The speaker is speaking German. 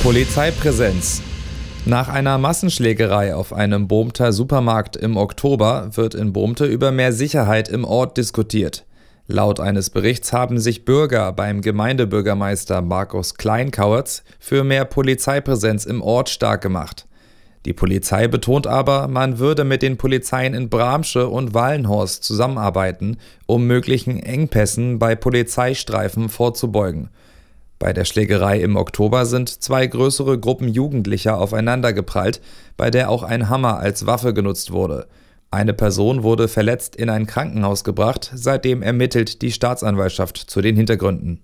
Polizeipräsenz. Nach einer Massenschlägerei auf einem Bohmter Supermarkt im Oktober wird in Bohmte über mehr Sicherheit im Ort diskutiert. Laut eines Berichts haben sich Bürger beim Gemeindebürgermeister Markus Kleinkauertz für mehr Polizeipräsenz im Ort stark gemacht. Die Polizei betont aber, man würde mit den Polizeien in Bramsche und Wallenhorst zusammenarbeiten, um möglichen Engpässen bei Polizeistreifen vorzubeugen. Bei der Schlägerei im Oktober sind zwei größere Gruppen Jugendlicher aufeinandergeprallt, bei der auch ein Hammer als Waffe genutzt wurde. Eine Person wurde verletzt in ein Krankenhaus gebracht, seitdem ermittelt die Staatsanwaltschaft zu den Hintergründen.